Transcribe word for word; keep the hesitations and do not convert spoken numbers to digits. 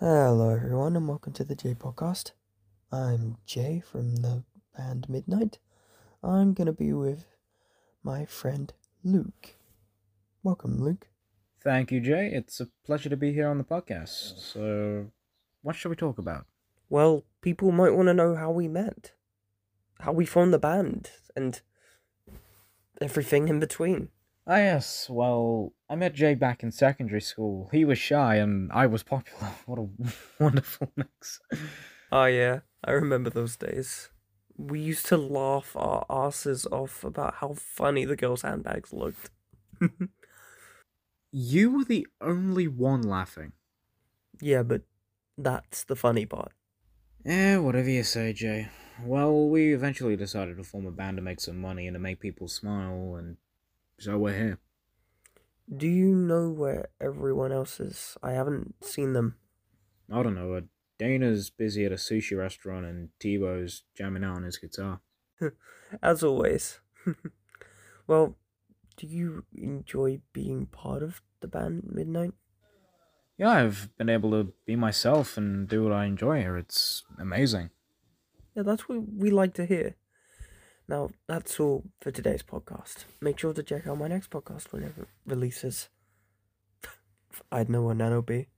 Hello, everyone, and welcome to the J Podcast. I'm Jay from the band Midnight. I'm gonna be with my friend Luke. Welcome, Luke. Thank you, Jay. It's a pleasure to be here on the podcast. So, what shall we talk about? Well, people might want to know how we met, how we formed the band, and everything in between. Ah, yes. Well, I met Jay back in secondary school. He was shy and I was popular. What a wonderful mix. Oh, yeah, I remember those days. We used to laugh our asses off about how funny the girls' handbags looked. You were the only one laughing. Yeah, but that's the funny part. Eh, whatever you say, Jay. Well, we eventually decided to form a band to make some money and to make people smile, and so we're here. Do you know where everyone else is? I haven't seen them. I don't know, uh, Dana's busy at a sushi restaurant and Tebow's jamming out on his guitar. As always. Well, do you enjoy being part of the band Midnight? Yeah, I've been able to be myself and do what I enjoy here. It's amazing. Yeah, that's what we like to hear. Now, that's all for today's podcast. Make sure to check out my next podcast whenever it releases. I know a Nano B.